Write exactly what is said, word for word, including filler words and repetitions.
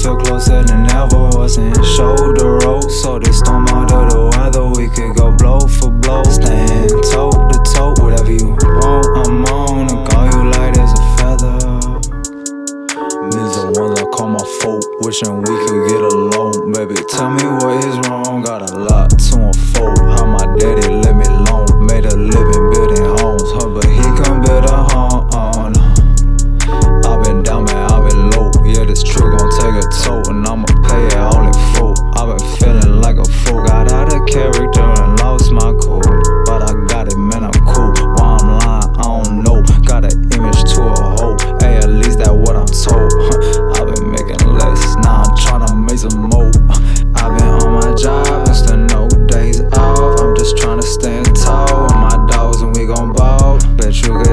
feel closer than ever. Wasn't shoulder road, so this storm out of the weather. We could go blow for blow, stand toe to toe. Whatever you want, I'm on to call you light as a feather. These the ones I call my folk, wishing we could get along. Baby, tell me what is wrong. Got a lot to unfold. How my daddy let me alone, made a living building homes, huh, but he couldn't build a home. Oh, no. I've been down, man, I've been low. Yeah, this trip gon' take a toll, and I'ma pay it all in full. I've been feeling like a fool, got out of character and lost my cool. But I got it, man, I'm cool. Why I'm lying, I don't know. Got an image to a hoe, hey, at least that's what I'm told. I've been making less, now I'm tryna make some more. I've been on my job, and still no days off. I'm just tryna stand tall with my dogs, and we gon' ball. Bet you